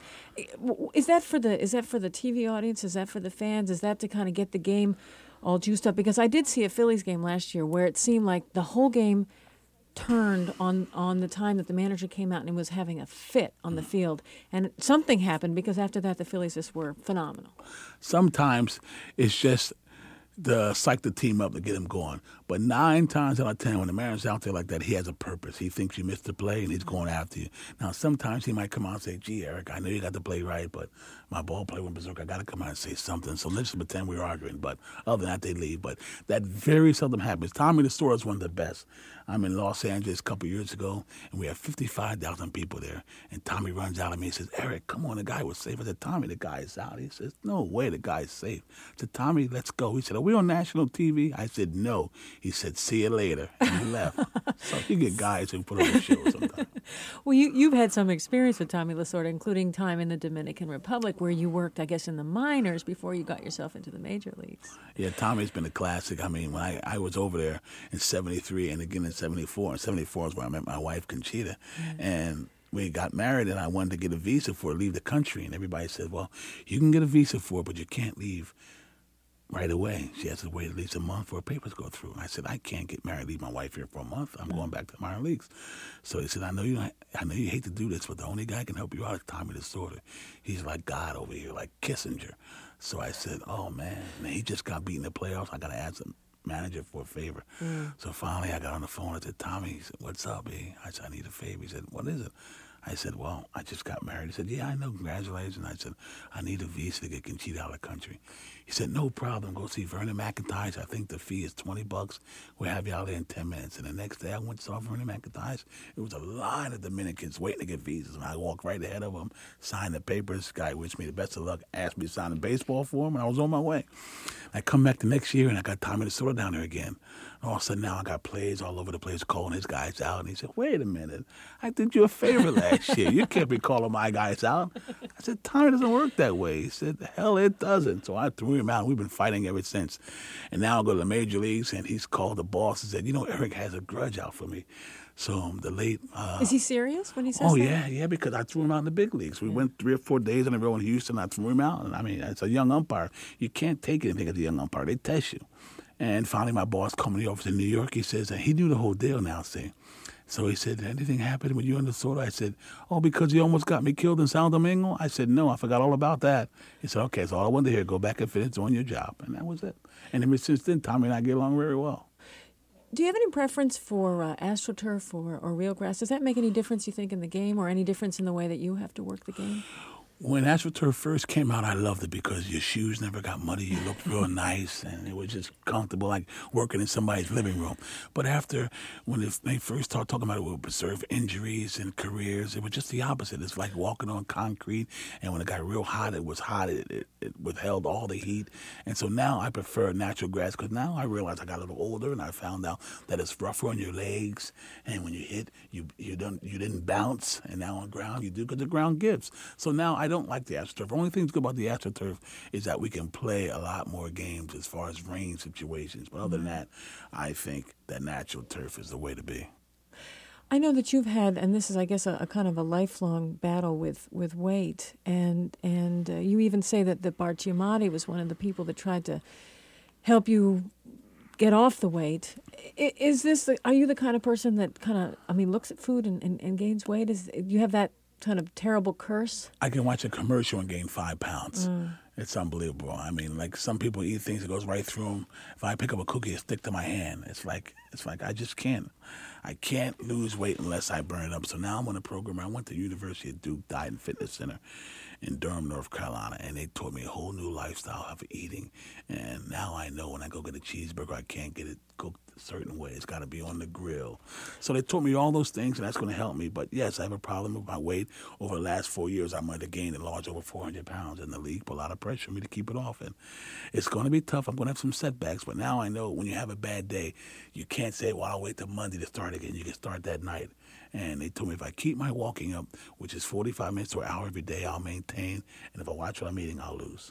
Is that for the is that for the T V audience? Is that for the fans? Is that to kind of get the game all juiced up? Because I did see a Phillies game last year where it seemed like the whole game turned on, on the time that the manager came out and was having a fit on the field. And something happened because after that the Phillies just were phenomenal. Sometimes it's just to psych the team up to get him going. But nine times out of ten, when the manager's out there like that, he has a purpose. He thinks you missed the play, and he's going after you. Now, sometimes he might come out and say, gee, Eric, I know you got the play right, but my ball play went berserk. I got to come out and say something. So let's just pretend we were arguing. But other than that, they leave. But that very seldom happens. Tommy Lasorda is one of the best. I'm in Los Angeles a couple years ago, and we have fifty-five thousand people there. And Tommy runs out at me and says, Eric, come on, the guy was safe. I said, Tommy, the guy is out. He says, no way, the guy is safe. I said, Tommy, let's go. He said, are we on national T V? I said, no. He said, see you later. And he left. So you get guys who put on a show sometimes. Well, you, you've had some experience with Tommy Lasorda, including time in the Dominican Republic, where you worked, I guess, in the minors before you got yourself into the major leagues. Yeah, Tommy's been a classic. I mean, when I, I was over there in seventy-three and again in seventy-four, and seventy-four is where I met my wife, Conchita, mm-hmm. and we got married, and I wanted to get a visa for it, leave the country, and everybody said, well, you can get a visa for it, but you can't leave right away. She has to wait at least a month for her papers to go through. And I said, I can't get married, leave my wife here for a month. I'm going back to the minor leagues. So he said, I know you I know you hate to do this, but the only guy who can help you out is Tommy Lasorda. He's like God over here, like Kissinger. So I said, oh, man, and he just got beat in the playoffs. I got to ask him. Manager for a favor. Mm. So finally I got on the phone. I said, Tommy, he said, what's up, B? I said, I need a favor. He said, what is it? I said, well, I just got married. He said, yeah, I know, congratulations. I said, I need a visa to get Conchita out of the country. He said, no problem, go see Vernon McIntyre. I think the fee is twenty bucks. We'll have you out there in ten minutes. And the next day I went to saw Vernon McIntyre. It was a line of Dominicans waiting to get visas. And I walked right ahead of them, signed the papers. Guy wished me the best of luck, asked me to sign a baseball for him, and I was on my way. I come back the next year, and I got Tommy Lasorda down there again. And all of a sudden now I got plays all over the place calling his guys out. And he said, wait a minute, I did you a favor last year. You can't be calling my guys out. I said, Tommy, doesn't work that way. He said, the hell it doesn't. So I threw him out. We've been fighting ever since. And now I go to the major leagues, and he's called the boss and said, you know, Eric has a grudge out for me. So um, the late... Uh, Is he serious when he says oh, that? Oh, yeah, yeah, because I threw him out in the big leagues. We yeah. went three or four days in a row in Houston. I threw him out. And I mean, it's a young umpire. You can't take anything as a young umpire. They test you. And finally, my boss called me to the office in New York. He says, and he knew the whole deal now, see. So he said, did anything happen when you and Lasorda? I said, oh, because you almost got me killed in San Domingo? I said, no, I forgot all about that. He said, okay, so all I wanted to hear, go back and finish doing your job. And that was it. And ever since then, Tommy and I get along very well. Do you have any preference for uh, AstroTurf or, or real grass? Does that make any difference, you think, in the game, or any difference in the way that you have to work the game? When AstroTurf first came out, I loved it because your shoes never got muddy. You looked real nice, and it was just comfortable, like working in somebody's living room. But after, when they first started talking about it, it would preserve injuries and careers. It was just the opposite. It's like walking on concrete, and when it got real hot, it was hot. It, it, it withheld all the heat. And so now I prefer natural grass because now I realize I got a little older, and I found out that it's rougher on your legs, and when you hit, you you don't you didn't bounce, and now on ground you do because the ground gives. So now I don't like the AstroTurf. The only thing that's good about the AstroTurf is that we can play a lot more games as far as rain situations. But other than that, I think that natural turf is the way to be. I know that you've had, and this is, I guess, a, a kind of a lifelong battle with, with weight, and and uh, you even say that, that Bart Giamatti was one of the people that tried to help you get off the weight. Is this, the, are you the kind of person that kind of, I mean, looks at food and, and, and gains weight? Is, do you have that kind of terrible curse? I can watch a commercial and gain five pounds. Mm. It's unbelievable. I mean, like some people eat things that goes right through them. If I pick up a cookie, it stick to my hand. It's like it's like I just can't. I can't lose weight unless I burn it up. So now I'm on a program. I went to University of Duke Diet and Fitness Center in Durham, North Carolina, and they taught me a whole new lifestyle of eating. And now I know when I go get a cheeseburger, I can't get it cooked a certain way. It's got to be on the grill. So they taught me all those things, and that's going to help me. But yes, I have a problem with my weight. Over the last four years, I might have gained and lost over four hundred pounds in the league. Put a lot of pressure on me to keep it off. And it's going to be tough. I'm going to have some setbacks. But now I know when you have a bad day, you can't say, well, I'll wait till Monday to start again. You can start that night. And they told me if I keep my walking up, which is forty-five minutes to an hour every day, I'll maintain. And if I watch what I'm eating, I'll lose.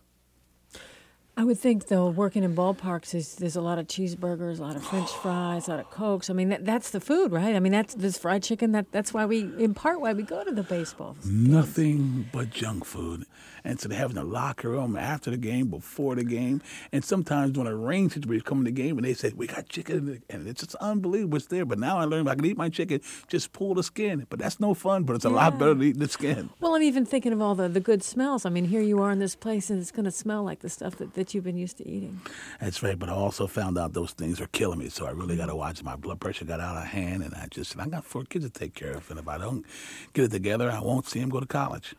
I would think, though, working in ballparks, is there's a lot of cheeseburgers, a lot of French fries, a lot of Cokes. I mean, that, that's the food, right? I mean, that's this fried chicken. That that's why we, in part, why we go to the baseball games. Nothing but junk food. And so they have in the locker room after the game, before the game, and sometimes when a rain situation come in the game, and they say, we got chicken, and it's just unbelievable it's there. But now I learned if I can eat my chicken, just pull the skin. But that's no fun, but it's a yeah. lot better than eating the skin. Well, I'm even thinking of all the, the good smells. I mean, here you are in this place, and it's going to smell like the stuff that, that you've been used to eating. That's right, but I also found out those things are killing me, so I really got to watch. My blood pressure got out of hand, and I just, I got four kids to take care of, and if I don't get it together, I won't see them go to college.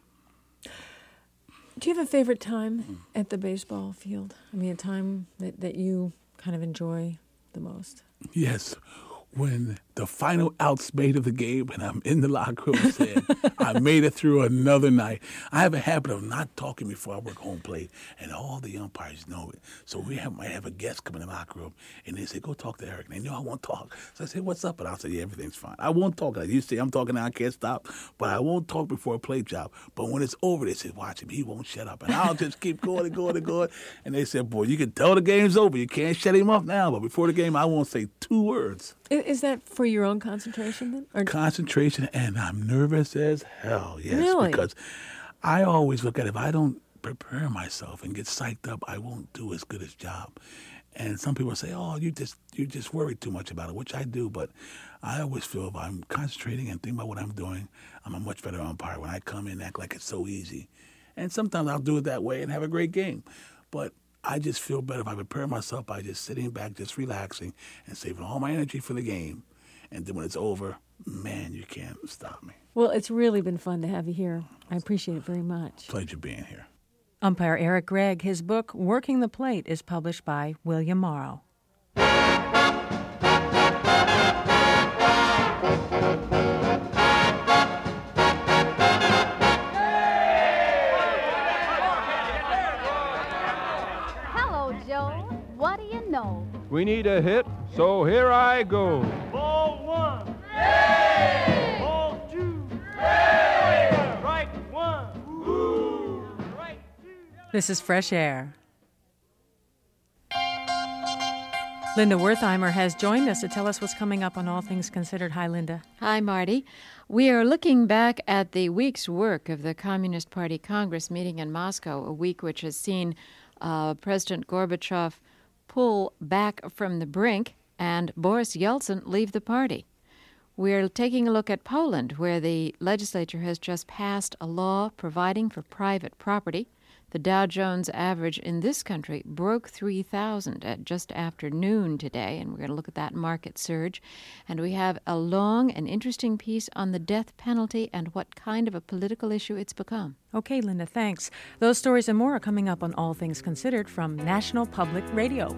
Do you have a favorite time at the baseball field? I mean, a time that, that you kind of enjoy the most? Yes. When the final out's made of the game and I'm in the locker room saying, I made it through another night. I have a habit of not talking before I work home plate, and all the umpires know it. So we have, might have a guest come in the locker room, and they say, go talk to Eric. And they know I won't talk. So I say, what's up? And I'll say, yeah, everything's fine. I won't talk. Like you say, I'm talking now, I can't stop. But I won't talk before a plate job. But when it's over, they say, watch him. He won't shut up. And I'll just keep going and going and going. And they said, boy, you can tell the game's over. You can't shut him up now. But before the game, I won't say two words. Is that for your own concentration then? Or? Concentration, and I'm nervous as hell, yes. Really? Because I always look at it, if I don't prepare myself and get psyched up, I won't do as good as job. And some people say, oh, you just you just worry too much about it, which I do. But I always feel if I'm concentrating and thinking about what I'm doing, I'm a much better umpire. When I come in and act like it's so easy. And sometimes I'll do it that way and have a great game. But I just feel better if I prepare myself by just sitting back, just relaxing, and saving all my energy for the game. And then when it's over, man, you can't stop me. Well, it's really been fun to have you here. I appreciate it very much. Pleasure being here. Umpire Eric Gregg, his book, Working the Plate, is published by William Morrow. We need a hit, so here I go. Ball one. Hey! Ball two. Hey! Strike one. Ooh. Strike two. This is Fresh Air. Linda Wertheimer has joined us to tell us what's coming up on All Things Considered. Hi, Linda. Hi, Marty. We are looking back at the week's work of the Communist Party Congress meeting in Moscow, a week which has seen uh, President Gorbachev pull back from the brink and Boris Yeltsin leave the party. We're taking a look at Poland, where the legislature has just passed a law providing for private property. The Dow Jones average in this country broke three thousand at just after noon today, and we're going to look at that market surge. And we have a long and interesting piece on the death penalty and what kind of a political issue it's become. Okay, Linda, thanks. Those stories and more are coming up on All Things Considered from National Public Radio.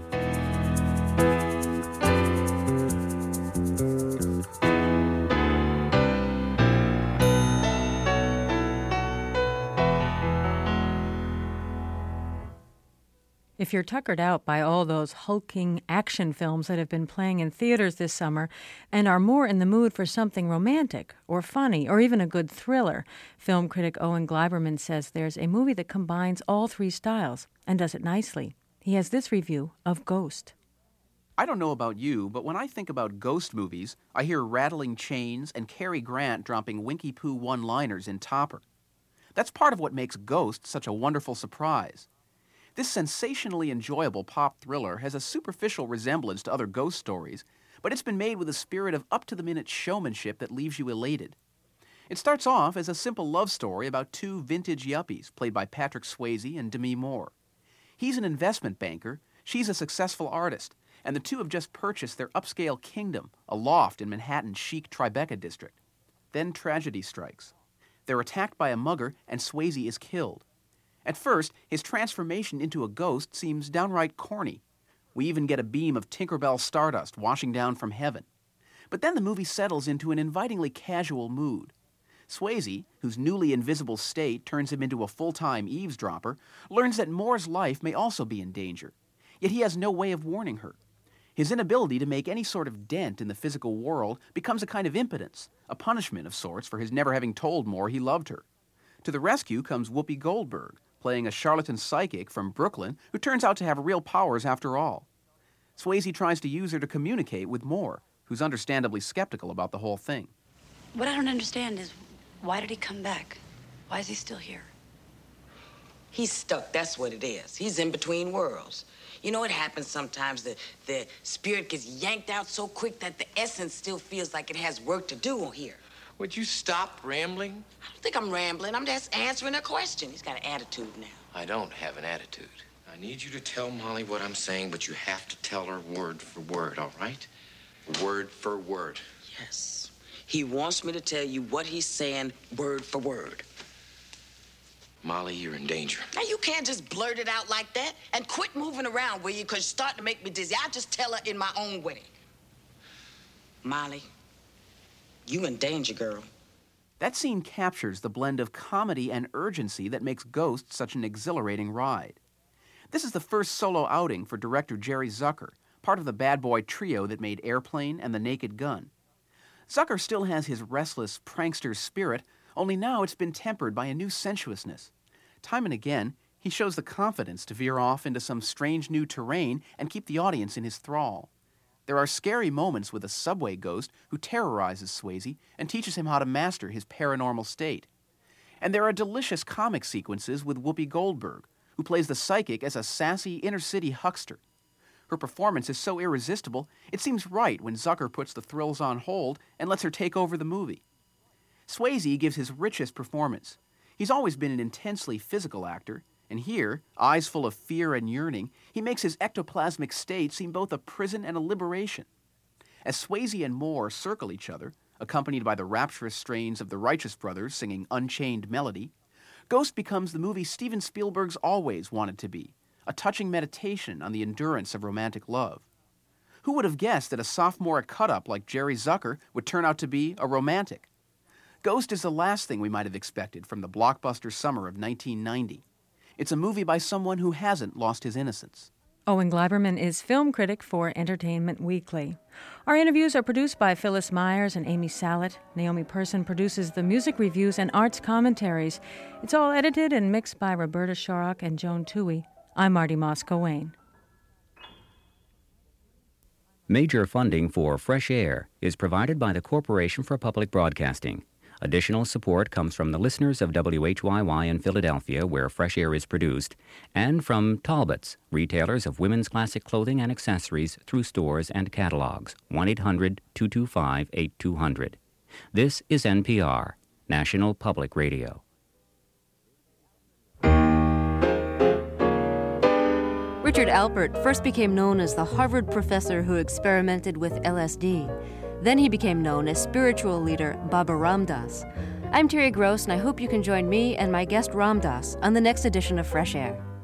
If you're tuckered out by all those hulking action films that have been playing in theaters this summer and are more in the mood for something romantic or funny or even a good thriller, film critic Owen Gleiberman says there's a movie that combines all three styles and does it nicely. He has this review of Ghost. I don't know about you, but when I think about ghost movies, I hear rattling chains and Cary Grant dropping Winky-Pooh one-liners in Topper. That's part of what makes Ghost such a wonderful surprise. This sensationally enjoyable pop thriller has a superficial resemblance to other ghost stories, but it's been made with a spirit of up-to-the-minute showmanship that leaves you elated. It starts off as a simple love story about two vintage yuppies played by Patrick Swayze and Demi Moore. He's an investment banker, she's a successful artist, and the two have just purchased their upscale kingdom, a loft in Manhattan's chic Tribeca district. Then tragedy strikes. They're attacked by a mugger, and Swayze is killed. At first, his transformation into a ghost seems downright corny. We even get a beam of Tinkerbell stardust washing down from heaven. But then the movie settles into an invitingly casual mood. Swayze, whose newly invisible state turns him into a full-time eavesdropper, learns that Moore's life may also be in danger. Yet he has no way of warning her. His inability to make any sort of dent in the physical world becomes a kind of impotence, a punishment of sorts for his never having told Moore he loved her. To the rescue comes Whoopi Goldberg, playing a charlatan psychic from Brooklyn who turns out to have real powers after all. Swayze tries to use her to communicate with Moore, who's understandably skeptical about the whole thing. What I don't understand is, why did he come back? Why is he still here? He's stuck, that's what it is. He's in between worlds. You know, it happens sometimes that the spirit gets yanked out so quick that the essence still feels like it has work to do here. Would you stop rambling? I don't think I'm rambling. I'm just answering a question. He's got an attitude now. I don't have an attitude. I need you to tell Molly what I'm saying, but you have to tell her word for word, all right? Word for word. Yes. He wants me to tell you what he's saying word for word. Molly, you're in danger. Now, you can't just blurt it out like that. And quit moving around, will you? Because you're starting to make me dizzy. I'll just tell her in my own way. Molly, you in danger, girl. That scene captures the blend of comedy and urgency that makes Ghost such an exhilarating ride. This is the first solo outing for director Jerry Zucker, part of the bad boy trio that made Airplane and The Naked Gun. Zucker still has his restless prankster spirit, only now it's been tempered by a new sensuousness. Time and again, he shows the confidence to veer off into some strange new terrain and keep the audience in his thrall. There are scary moments with a subway ghost who terrorizes Swayze and teaches him how to master his paranormal state. And there are delicious comic sequences with Whoopi Goldberg, who plays the psychic as a sassy inner-city huckster. Her performance is so irresistible, it seems right when Zucker puts the thrills on hold and lets her take over the movie. Swayze gives his richest performance. He's always been an intensely physical actor, and here, eyes full of fear and yearning, he makes his ectoplasmic state seem both a prison and a liberation. As Swayze and Moore circle each other, accompanied by the rapturous strains of the Righteous Brothers singing Unchained Melody, Ghost becomes the movie Steven Spielberg's always wanted to be, a touching meditation on the endurance of romantic love. Who would have guessed that a sophomore cut-up like Jerry Zucker would turn out to be a romantic? Ghost is the last thing we might have expected from the blockbuster summer of nineteen ninety. It's a movie by someone who hasn't lost his innocence. Owen Gleiberman is film critic for Entertainment Weekly. Our interviews are produced by Phyllis Myers and Amy Sallet. Naomi Person produces the music reviews and arts commentaries. It's all edited and mixed by Roberta Shorrock and Joan Toohey. I'm Marty Moscow-Wayne. Major funding for Fresh Air is provided by the Corporation for Public Broadcasting. Additional support comes from the listeners of W H Y Y in Philadelphia, where Fresh Air is produced, and from Talbots, retailers of women's classic clothing and accessories through stores and catalogs. one eight hundred two two five eight two zero zero. This is N P R, National Public Radio. Richard Alpert first became known as the Harvard professor who experimented with L S D. Then he became known as spiritual leader Baba Ram Dass. I'm Terry Gross, and I hope you can join me and my guest Ram Dass on the next edition of Fresh Air.